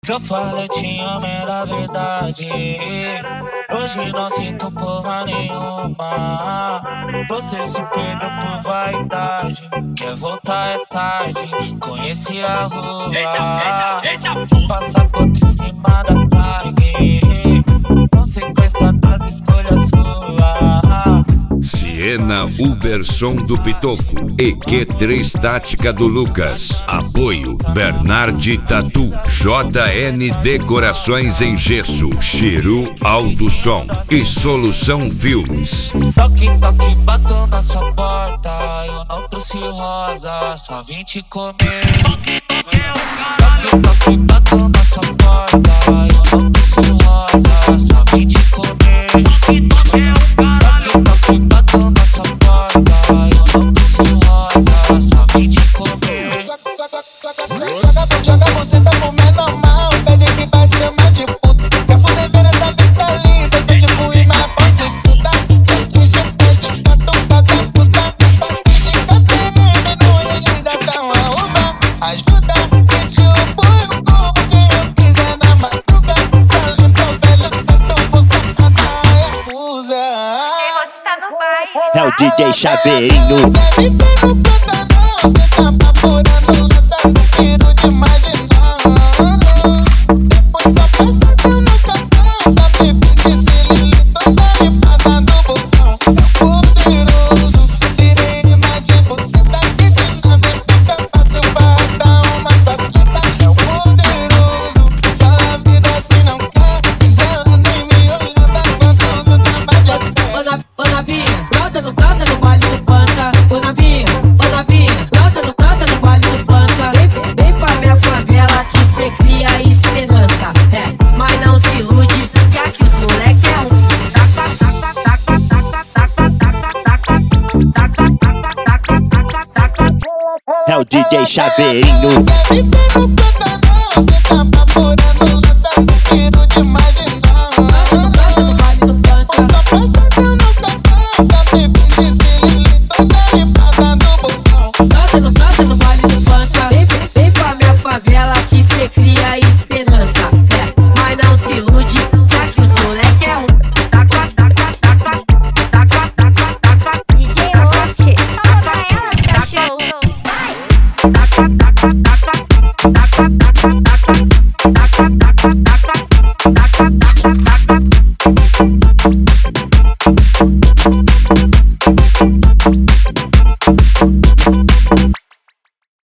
Se eu falei te amo era verdade, hoje não sinto porra nenhuma. Você se perdeu por vaidade, quer voltar é tarde, conheci a rua. Passaporte em cima da tag, consequência das escolhas suas. Siena Uberson do Pitoco, EQ3 Tática do Lucas. Apoio Bernardi Tatu, JN Decorações em Gesso, Chiru Alto Som e Solução Filmes. Toque, toque, bato na sua porta, eu não trouxe rosa, só vim te comer. Toque, toque, bato na sua porta, eu não trouxe rosa, só vim te comer. Toque, toque, bato na sua porta, eu não trouxe rosa, só vim te comer. Joga você tá comendo mal, pede que bate, chama de puta. Quer fuder ver essa vista linda, tô tipo ir na posse puta. Puxa, pede, catuca, puta. Passe de cabelo, não realiza tão a uva. Ajuda, pede o apoio, como quem eu quiser na madruga. Pra limpar os velhos, tão buscando a recusa. É o DJ Chaveirinho. Deve perguntar não, cê tá baforando, lançando tiro de imaginar. Depois só passa no capão, da bebê de cilindro, toda limpada do bocão. É poderoso, tirei rima de buceta, que de nave fica fácil pra arrastar uma patreta. É o poderoso, fala a vida assim não quer, quiser ela nem me olhava quando tudo tava de até. Ô Nabinha, brota no vale do Panta. Ô Nabinha, brota no vale do Panta. Vem pra minha favela que cê cria esperança. É, mas não se ilude, que aqui os moleque é um. É o DJ Chaveirinho. Deve perguntar não, cê tá baforando, lançando tiro de imaginar. Brota no vale do Panta. Só passa no capão, da bebê de cilindro, toda limpada do bocão. Brota no vale do Panta. Vem pra minha favela que cê cria esperança. É, mas não se ilude, que aqui os moleque é um. DJ Host, fala pra ela, cachorro. Vai!